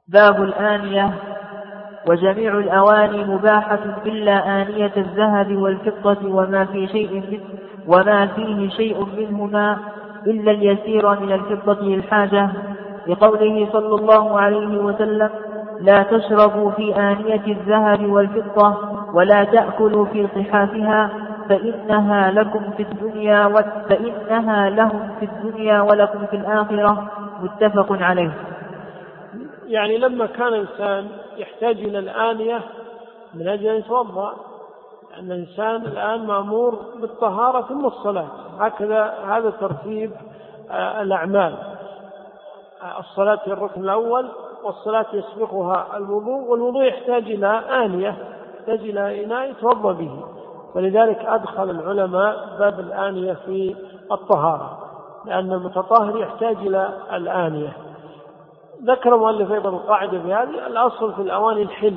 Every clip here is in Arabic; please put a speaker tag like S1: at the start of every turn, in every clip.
S1: باب الآنية. وجميع الأواني مباحة إلا آنية الذهب والفضة وما فيه شيء منهما إلا اليسير من الفضة للحاجة، لقوله صلى الله عليه وسلم: لا تشربوا في آنية الذهب والفضة ولا تأكلوا في صحافها فإنها لهم في الدنيا ولكم في الآخرة. متفق عليه.
S2: يعني لما كان الإنسان يحتاج إلى الآنية من أجل أن يتوضأ، أن الإنسان الآن مأمور بالطهارة ثم الصلاة، هذا ترتيب الأعمال. الصلاة هي الركن الأول، والصلاة يسبقها الوضوء، والوضوء يحتاج إلى آنية، يحتاج إلى إناء يتوضأ به، ولذلك أدخل العلماء باب الآنية في الطهارة، لأن المتطهر يحتاج إلى الآنية. ذكر مؤلف أيضا القاعدة بهذه: الأصل في الأواني الحل،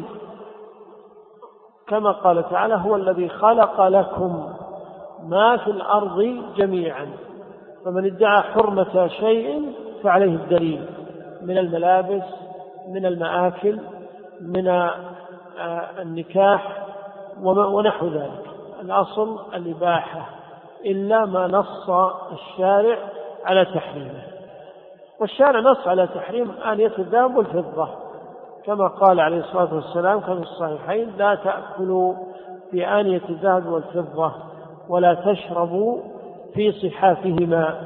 S2: كما قال تعالى: هو الذي خلق لكم ما في الأرض جميعا، فمن ادعى حرمة شيء فعليه الدليل من الملابس، من المآكل، من النكاح ونحو ذلك. الأصل الإباحة إلا ما نص الشارع على تحريمه، والشارع نص على تحريم آنية الذهب والفضة، كما قال عليه الصلاة والسلام كما في الصحيحين: لا تأكلوا في آنية الذهب والفضة ولا تشربوا في صحافهما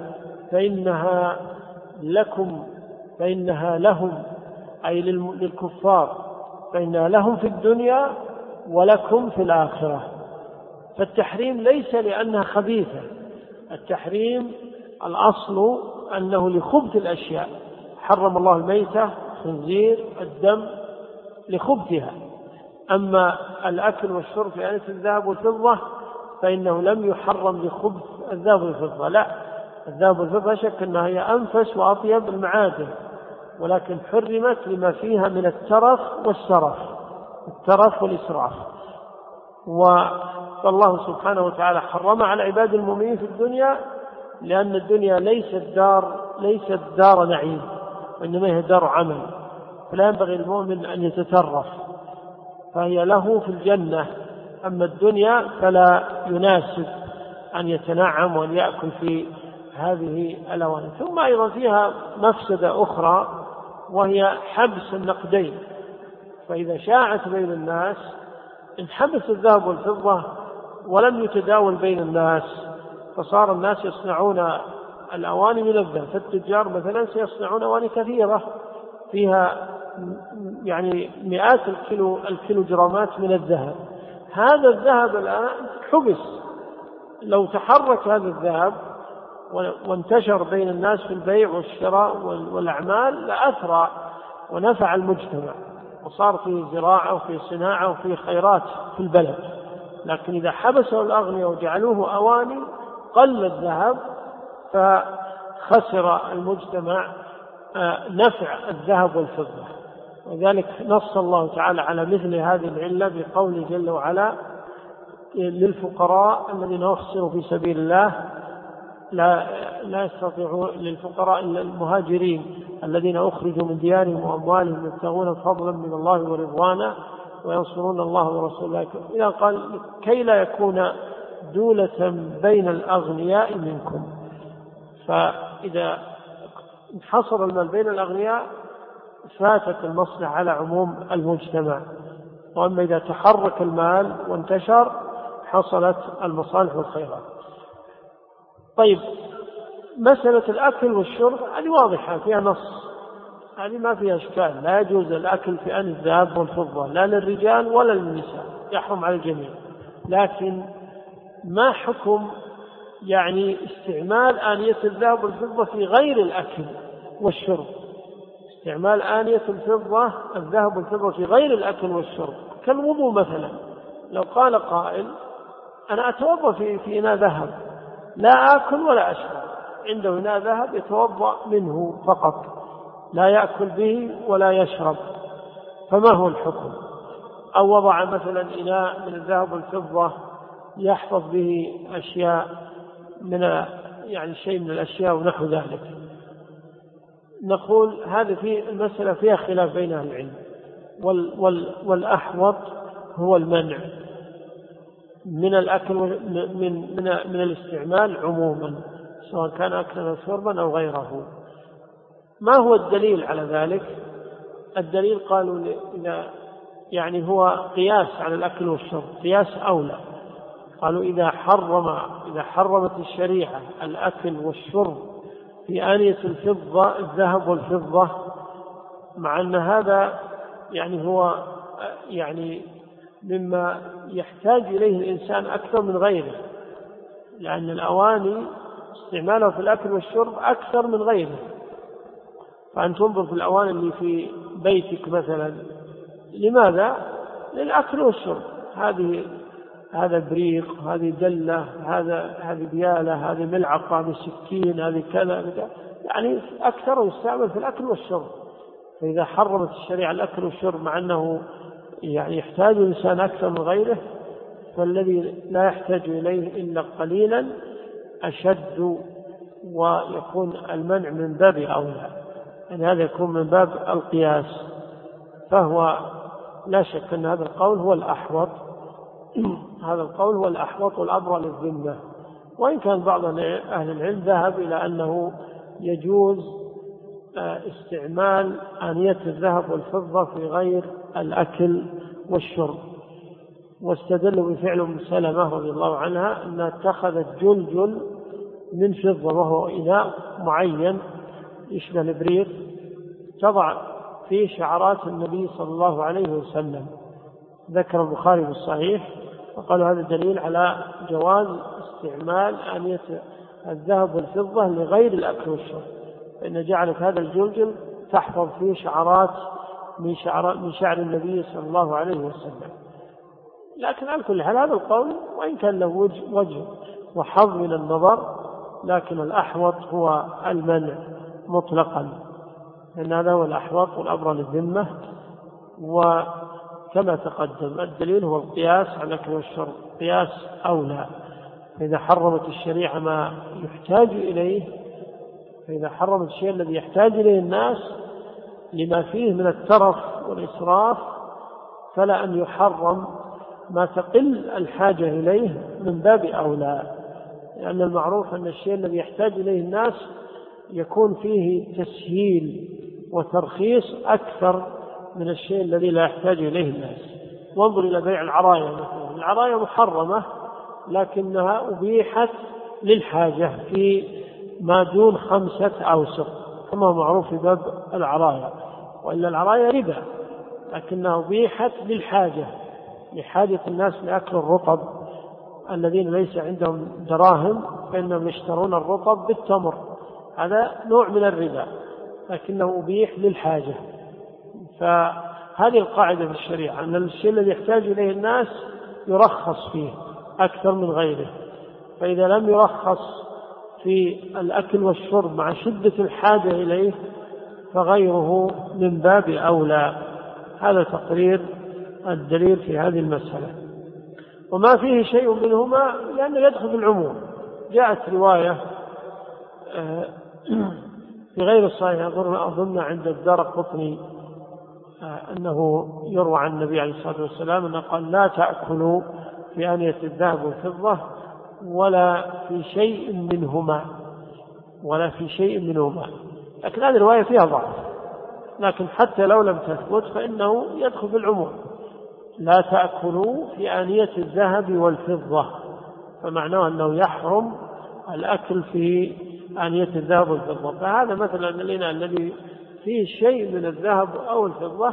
S2: فإنها لهم، أي للكفار، فإنها لهم في الدنيا ولكم في الآخرة. فالتحريم ليس لأنها خبيثة، التحريم الأصل أنه لخبث الأشياء. حرم الله الميتة، الخنزير، الدم لخبثها. أما الأكل والشرب في آنية الذهب والفضة فإنه لم يحرم لخبث الذهب والفضة، لا، الذهب والفضة شك أنها هي أنفس وأطيب المعادن، ولكن حرمت لما فيها من الترف والإسراف. والله سبحانه وتعالى حرم على عباد المؤمنين في الدنيا، لأن الدنيا ليست دار نعيم، وإنما هي دار عمل، فلا ينبغي المؤمن أن يتترف، فهي له في الجنة. أما الدنيا فلا يناسب أن يتنعم وأن يأكل في هذه الأواني. ثم أيضا فيها مفسدة أخرى، وهي حبس النقدين. فإذا شاعت بين الناس انحبس الذهب والفضة ولم يتداول بين الناس، فصار الناس يصنعون الأواني من الذهب. فالتجار مثلا سيصنعون أواني كثيرة فيها يعني مئات الكيلوغرامات من الذهب. هذا الذهب الآن حبس، لو تحرك هذا الذهب وانتشر بين الناس في البيع والشراء والأعمال لأثرى ونفع المجتمع، وصار في زراعة وفي صناعة وفي خيرات في البلد. لكن إذا حبسوا الأغنياء وجعلوه أواني قل الذهب، فخسر المجتمع نفع الذهب والفضة. وذلك نص الله تعالى على مثل هذه العلة بقوله جل وعلا: للفقراء الذين أحصروا في سبيل الله لا يستطيعون، للفقراء المهاجرين الذين أخرجوا من ديارهم وأموالهم يبتغون فضلا من الله ورضوانا وينصرون الله ورسوله. إذا قال: كي لا يكون دولة بين الأغنياء منكم. فإذا انحصر المال بين الأغنياء فاتت المصلحة على عموم المجتمع، وأما إذا تحرك المال وانتشر حصلت المصالح والخيرات. طيب، مسألة الأكل والشرب هذه واضحة فيها نص، هذه ما فيها إشكال، لا يجوز الأكل في آنية الذهب والفضة لا للرجال ولا للنساء، يحرم على الجميع. لكن ما حكم يعني استعمال آنية الذهب والفضة في غير الأكل والشرب؟ استعمال آنية الذهب والفضة في غير الأكل والشرب كالوضوء مثلا. لو قال قائل: أنا أتوضأ في إناء ذهب، لا آكل ولا أشرب، عنده إناء ذهب يتوضأ منه فقط، لا يأكل به ولا يشرب، فما هو الحكم؟ أو وضع مثلا إناء من الذهب والفضة يحفظ به أشياء من يعني شيء من الأشياء ونحو ذلك. نقول هذه في المسألة فيها خلاف بين أهل العلم، والأحوط هو المنع من الأكل من الاستعمال عموما، سواء كان أكلا أو شربا أو غيره. ما هو الدليل على ذلك؟ الدليل قالوا إذا يعني هو قياس على الأكل والشرب، قياس أولى. قالوا إذا حرمت الشريعة الأكل والشرب في آنية الفضة الذهب والفضة، مع أن هذا يعني هو يعني مما يحتاج إليه الإنسان أكثر من غيره، لأن الأواني استعمالها في الأكل والشرب أكثر من غيره. فأن تنظر في الأواني اللي في بيتك مثلا، لماذا؟ للأكل والشرب. هذا بريق، هذه دلة، هذه بيالة، هذه ملعقة، هذه سكين، هذه كذا، يعني أكثر يستعمل في الأكل والشرب. فإذا حرمت الشريعة الأكل والشرب مع أنه يعني يحتاج الإنسان أكثر من غيره، فالذي لا يحتاج إليه إلا قليلا أشد، ويكون المنع من باب أولى، يعني هذا يكون من باب القياس. فهو لا شك أن هذا القول هو الأحوط، هذا القول هو الأحوط والأبرى للذمة. وإن كان بعض أهل العلم ذهب إلى أنه يجوز استعمال آنية الذهب والفضة في غير الأكل والشرب، واستدلوا بفعل أم سلمة رضي الله عنها أنها اتخذت جلجل من فضة، وهو إناء معين يشبه الإبريق، تضع فيه شعرات النبي صلى الله عليه وسلم. ذكر البخاري في الصحيح وقالوا هذا دليل على جواز استعمال آنية الذهب والفضة لغير الأكل والشرب، فإن جعلت هذا الجلجل تحفظ فيه شعرات من شعر النبي صلى الله عليه وسلم. لكن على كل حال هذا القول وإن كان له وجه وحظ من النظر، لكن الأحوط هو المنع مطلقا، لأن هذا هو الأحوط والأبرى للذمة. وكما تقدم الدليل هو القياس على الأكل والشرب، قياس أولى. فإذا حرمت الشريعة ما يحتاج إليه، فإذا حرمت الشيء الذي يحتاج إليه الناس لما فيه من الترف والإسراف، فلا أن يحرم ما تقل الحاجة إليه من باب أولى، لأن المعروف أن الشيء الذي يحتاج إليه الناس يكون فيه تسهيل وترخيص أكثر من الشيء الذي لا يحتاج إليه الناس. وانظر إلى بيع العرايا مثلا، العرايا محرمة لكنها أبيحت للحاجة في ما دون 5 أوسق كما معروف في باب العرايا، وإلا العرايا ربا، لكنها أبيحت للحاجة، لحاجة الناس لأكل الرطب، الذين ليس عندهم دراهم فإنهم يشترون الرطب بالتمر، هذا نوع من الربا لكنه أبيح للحاجة. فهذه القاعدة في الشريعة، أن الشيء الذي يحتاج إليه الناس يرخص فيه أكثر من غيره، فإذا لم يرخص في الأكل والشرب مع شدة الحاجة إليه فغيره من باب أولى. هذا تقرير الدليل في هذه المسألة. وما فيه شيء منهما لأنه يدخل في العموم. جاءت رواية في غير الصحيح أظن عند الدارقطني أنه يروى عن النبي عليه الصلاة والسلام أنه قال لا تأكلوا في آنية الذهب والفضة ولا في شيء منهما، لكن هذه الرواية فيها ضعف، لكن حتى لو لم تثبت فإنه يدخل في العموم. لا تأكلوا في آنية الذهب والفضة، فمعناه أنه يحرم الأكل في آنية الذهب والفضة. فهذا مثلا الإناء الذي فيه شيء من الذهب أو الفضة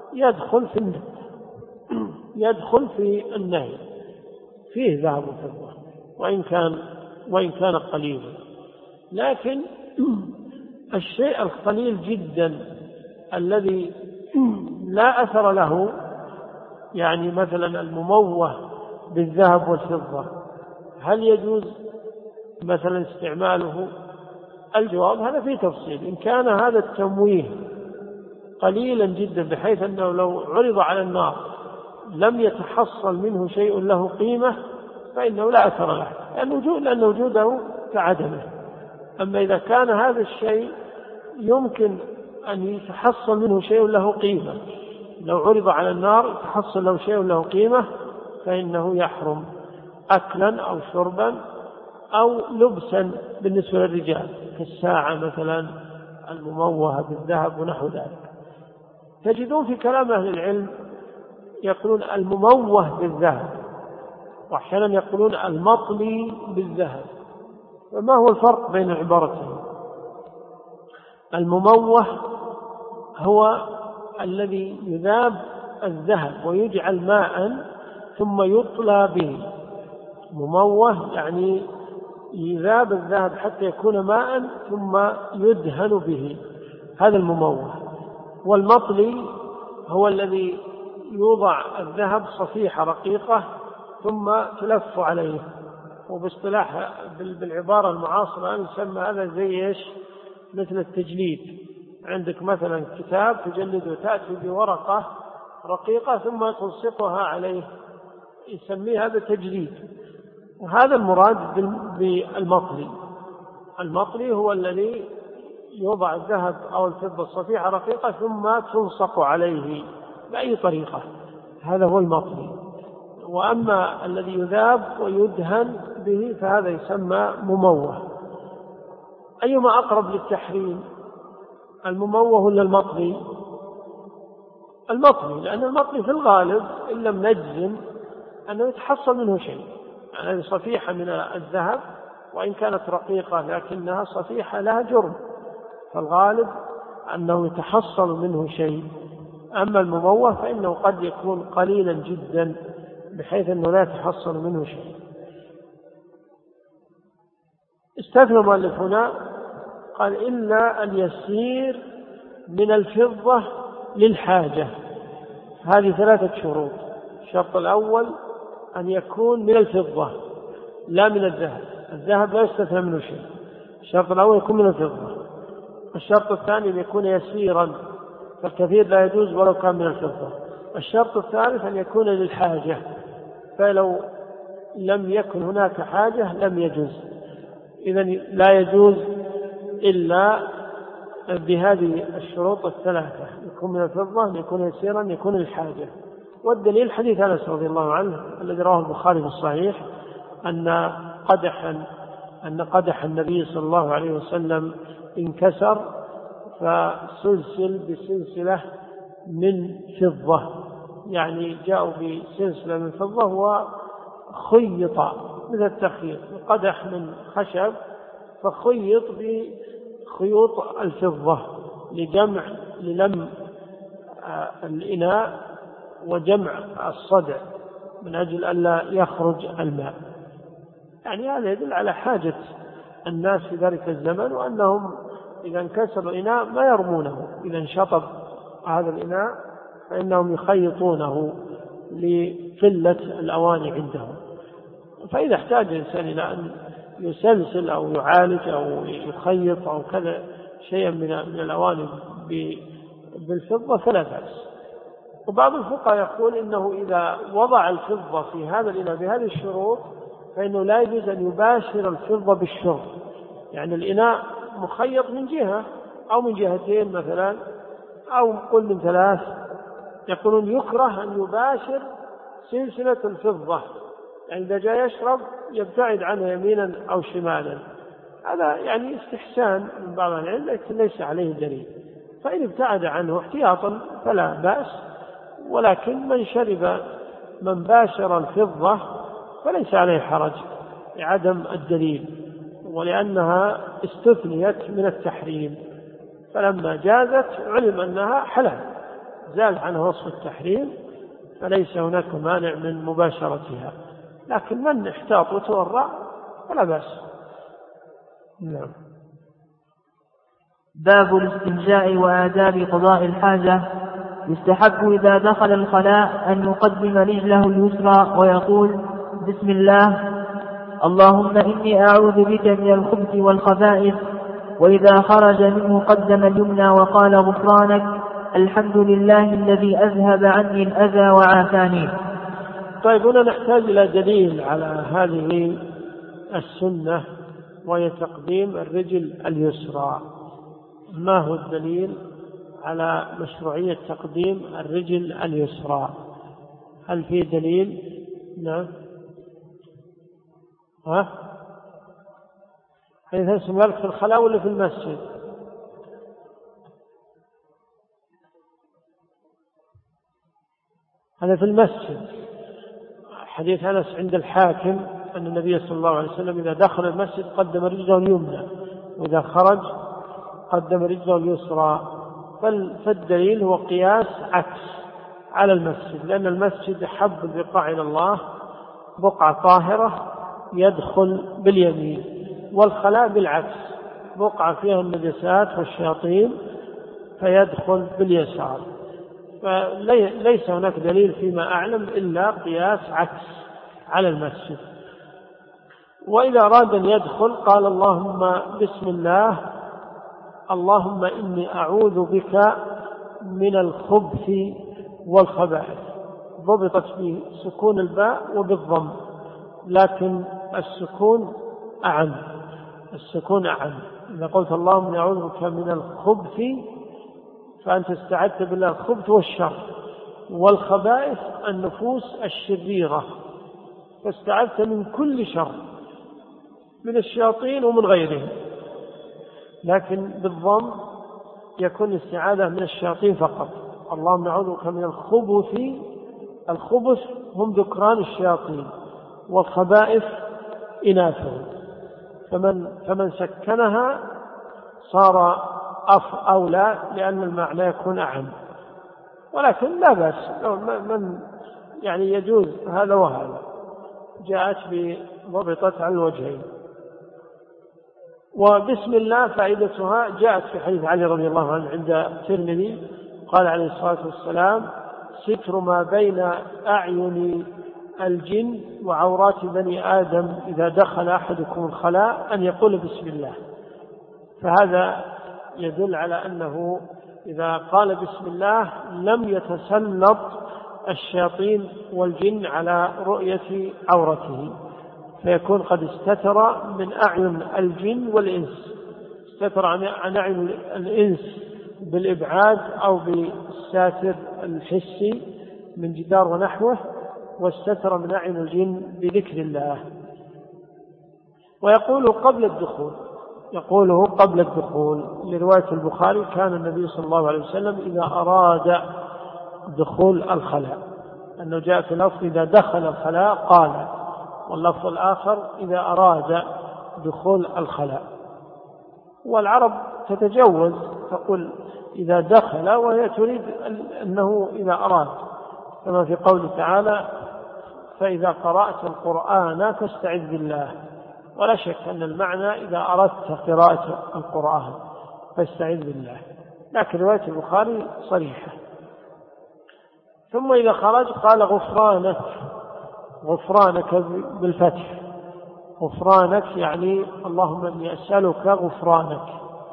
S2: يدخل في النهي، فيه ذهب وفضة وإن كان قليلا. لكن الشيء القليل جدا الذي لا أثر له، يعني مثلا المموه بالذهب والفضة، هل يجوز مثلا استعماله؟ الجواب هذا فيه تفصيل. إن كان هذا التمويه قليلا جدا بحيث أنه لو عرض على النار لم يتحصل منه شيء له قيمة فإنه لا أثر له، لأن وجوده كعدمه. أما إذا كان هذا الشيء يمكن أن يتحصل منه شيء له قيمة، لو عرض على النار يتحصل له شيء له قيمة فإنه يحرم أكلا أو شربا أو لبسا بالنسبة للرجال كالساعة مثلا المموهة بالذهب ونحو ذلك. تجدون في كلام أهل العلم يقولون المموه بالذهب، وأحيانا يقولون المطلي بالذهب. فما هو الفرق بين العبارتين؟ المموه هو الذي يذاب الذهب ويجعل ماء ثم يطلى به. مموه يعني يذاب الذهب حتى يكون ماء ثم يدهن به، هذا المموه. والمطلي هو الذي يوضع الذهب صفيحة رقيقة ثم تلف عليه، وباصطلاح بالعبارة المعاصرة نسمى هذا زي إيش؟ مثل التجليد. عندك مثلا كتاب تجلده، تأتي بورقة رقيقة ثم تلصقها عليه، يسميه هذا تجليد. وهذا المراد بالمطلي. المطلي هو الذي يوضع الذهب أو الفضة الصفيحة رقيقة ثم تلصق عليه بأي طريقة، هذا هو المطلي. وأما الذي يذاب ويدهن به فهذا يسمى مموه. أيما أقرب للتحريم، المموه ولا المطلي؟ المطلي، لأن المطلي في الغالب إن لم نجزم أنه يتحصل منه شيء. يعني صفيحة من الذهب وإن كانت رقيقة لكنها صفيحة لها جرم، فالغالب أنه يتحصل منه شيء. أما المموه فإنه قد يكون قليلا جدا بحيث أنه لا يتحصل منه شيء. استثنى المؤلف هنا قال إلا أن يسير من الفضة للحاجة. هذه 3 شروط. الشرط الأول أن يكون من الفضة لا من الذهب، الذهب لا يستثنى منه شيء. الشرط الأول يكون من الفضة. الشرط الثاني أن يكون يسيرا، فالكثير لا يجوز ولو كان من الفضة. الشرط الثالث أن يكون للحاجة، فلو لم يكن هناك حاجة لم يجوز. إذن لا يجوز إلا بهذه الشروط 3: يكون من الفضة، يكون يسيرا، يكون للحاجة. والدليل حديث أنس رضي الله عنه الذي رواه البخاري في الصحيح أن قدح النبي صلى الله عليه وسلم انكسر فسلسل بسلسلة من فضة، يعني جاءوا بسلسلة من فضة وخيط مثل التخييط، قدح من خشب فخيط بخيوط الفضة للم الإناء وجمع الصدع من أجل ألا يخرج الماء. يعني هذا يدل على حاجة الناس في ذلك الزمن، وأنهم إذا انكسر الإناء ما يرمونه، إذا انشطب هذا الإناء فإنهم يخيطونه لقلة الأواني عندهم. فإذا احتاج الإنسان إلى أن يسلسل أو يعالج أو يخيط أو كذا شيئا من الأواني بالفضة فلا بأس. وبعض الفقهاء يقول إنه إذا وضع الفضة في هذا الإناء بهذه الشروط فإنه لا يجوز أن يباشر الفضة بالشرب. يعني الإناء مخيط من جهة أو من جهتين مثلا أو قل من 3، يقولون يكره أن يباشر سلسلة الفضة، يعني إذا جاء يشرب يبتعد عنها يمينا أو شمالا. هذا يعني استحسان من بعض العلم لكن ليس عليه دليل، فإن ابتعد عنه احتياطا فلا بأس. ولكن من باشر الفضة فليس عليه حرج لعدم الدليل، ولأنها استثنيت من التحريم، فلما جازت علم أنها حلال، زال عنها وصف التحريم، فليس هناك مانع من مباشرتها. لكن من احتاط وتورع فلا بأس. نعم.
S1: باب الاستنجاء وآداب قضاء الحاجة. يستحب إذا دخل الخلاء أن يقدم رجله اليسرى ويقول: بسم الله، اللهم إني أعوذ بك من الخبث والخبائث. وإذا خرج منه قدم اليمنى وقال: غفرانك، الحمد لله الذي أذهب عني الأذى وعافاني.
S2: طيب، هنا نحتاج إلى دليل على هذه السنة، وهي تقديم الرجل اليسرى. ما هو الدليل على مشروعية تقديم الرجل اليسرى؟ هل في دليل؟ نعم. حديث أنس بن مالك في الخلاء ولا في المسجد؟ هذا في المسجد. حديث أنس عند الحاكم أن النبي صلى الله عليه وسلم إذا دخل المسجد قدم رجله اليمنى، وإذا خرج قدم رجله اليسرى. فالدليل هو قياس عكس على المسجد، لأن المسجد حب البقاع إلى الله، بقعة طاهرة يدخل باليمين، والخلاء بالعكس، بقعة فيها النجاسات والشياطين فيدخل باليسار. فليس هناك دليل فيما أعلم إلا قياس عكس على المسجد. وإذا أراد أن يدخل قال اللهم بسم الله، اللهم إني أعوذ بك من الخبث والخبائث. ضبطت بسكون الباء وبالضم، لكن السكون أعم. إذا قلت اللهم إني أعوذ بك من الخبث فأنت استعدت بالله الخبث والشر، والخبائث النفوس الشريرة، فاستعدت من كل شر من الشياطين ومن غيرهم. لكن بالضم يكون الاستعاذة من الشياطين فقط. اللهم نعوذ بك من الخبث. الخبث هم ذكران الشياطين، والخبائث إناثهم. فمن سكنها صار أولى، لأن المعنى يكون أعم. ولكن لا بأس من يعني يجوز هذا وهذا، جاءت بضبطت على الوجهين. وبسم الله فائدتها جاءت في حديث علي رضي الله عنه عند الترمذي، قال عليه الصلاة والسلام ستر ما بين أعين الجن وعورات بني آدم إذا دخل أحدكم الخلاء أن يقول بسم الله. فهذا يدل على أنه إذا قال بسم الله لم يتسلط الشياطين والجن على رؤية عورته، فيكون قد استتر من أعين الجن والإنس، استتر عن أعين الإنس بالإبعاد أو بالساتر الحسي من جدار ونحوه، واستتر من أعين الجن بذكر الله. ويقوله قبل الدخول لرواية البخاري كان النبي صلى الله عليه وسلم إذا أراد دخول الخلاء، أنه جاء في اللفظ إذا دخل الخلاء قال، واللفظ الآخر إذا أراد دخول الخلاء. والعرب تتجوز تقول إذا دخل، وهي تريد أنه إذا أراد، كما في قوله تعالى فإذا قرأت القرآن فاستعذ بالله. ولا شك أن المعنى إذا أردت قراءة القرآن فاستعذ بالله، لكن رواية البخاري صريحة. ثم إذا خرج قال غفرانك بالفتح، غفرانك يعني اللهم إني أسألك غفرانك.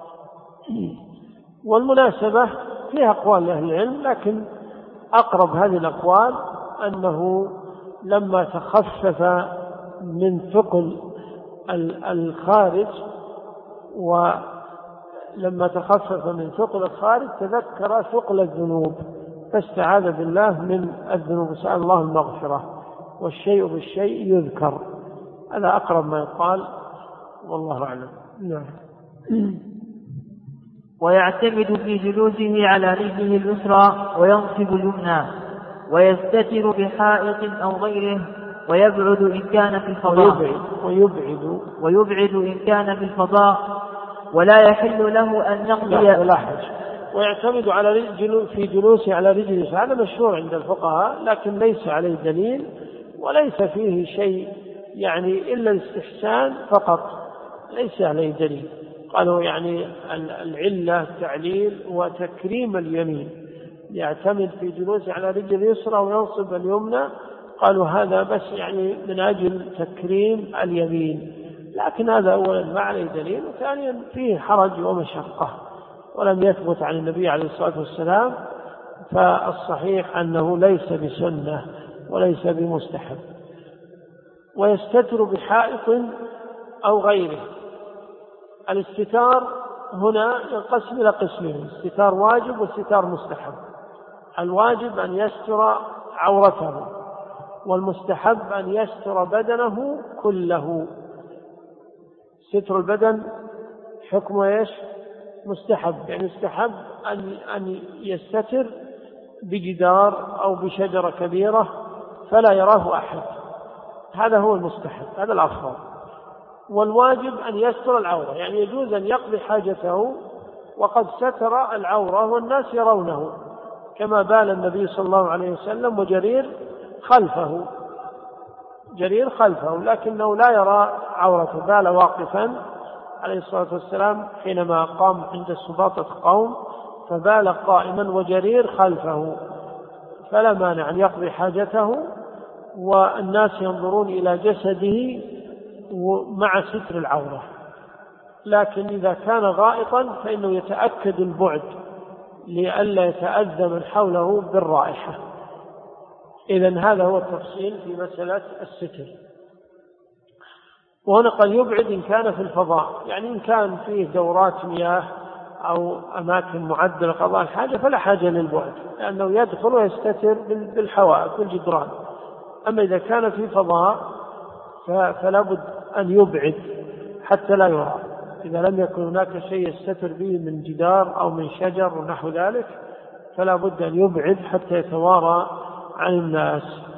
S2: والمناسبة فيها أقوال لأهل العلم، لكن أقرب هذه الأقوال أنه لما تخفف من ثقل الخارج، ولما تخفف من ثقل الخارج تذكر ثقل الذنوب فاستعاذ بالله من الذنوب، سأل الله المغفرة. والشيء بالشيء يذكر، هذا أقرب ما يقال، والله أعلم. نعم.
S1: ويعتمد في جلوسه على رجله اليسرى وينصب اليمنى، ويستتر بحائط أو غيره، ويبعد إن كان في الفضاء ويبعد إن كان في الفضاء، ولا يحل له أن يقضي.
S2: ويعتمد على في جلوسه على رجله، هذا مشهور عند الفقهاء، لكن ليس عليه دليل وليس فيه شيء يعني إلا الاستحسان فقط، ليس عليه دليل. قالوا يعني العلة تعليل وتكريم اليمين، يعتمد في جلوسه على رجل اليسرى وينصب اليمنى، قالوا هذا بس يعني من أجل تكريم اليمين، لكن هذا أولا ما عليه دليل، وثانيا فيه حرج ومشقة ولم يثبت عن النبي عليه الصلاة والسلام، فالصحيح أنه ليس بسنة وليس بمستحب. ويستتر بحائط أو غيره. الاستتار هنا ينقسم إلى قسمين: الستار واجب والستار مستحب. الواجب أن يستر عورته، والمستحب أن يستر بدنه كله. ستر البدن حكمه ايش؟ مستحب، يعني مستحب أن يستتر بجدار أو بشجرة كبيرة فلا يراه أحد، هذا هو المستحب، هذا الأفضل. والواجب أن يستر العورة، يعني يجوز أن يقضي حاجته وقد ستر العورة والناس يرونه، كما بال النبي صلى الله عليه وسلم وجرير خلفه لكنه لا يرى عورته، بال واقفا عليه الصلاة والسلام حينما قام عند سباطة قوم، فبال قائما وجرير خلفه، فلا مانع أن يقضي حاجته والناس ينظرون إلى جسده مع ستر العورة. لكن إذا كان غائطا فإنه يتأكد البعد لئلا يتأذى من حوله بالرائحة. إذن هذا هو التفصيل في مسألة الستر. وهنا قد يبعد إن كان في الفضاء، يعني إن كان فيه دورات مياه أو أماكن معدة لقضاء الحاجة فلا حاجة للبعد، لأنه يدخل ويستتر بالحوائط بالجدران. أما إذا كان في فضاء فلا بد أن يبعد حتى لا يرى، إذا لم يكن هناك شيء يستتر به من جدار أو من شجر ونحو ذلك فلا بد أن يبعد حتى يتوارى عن الناس.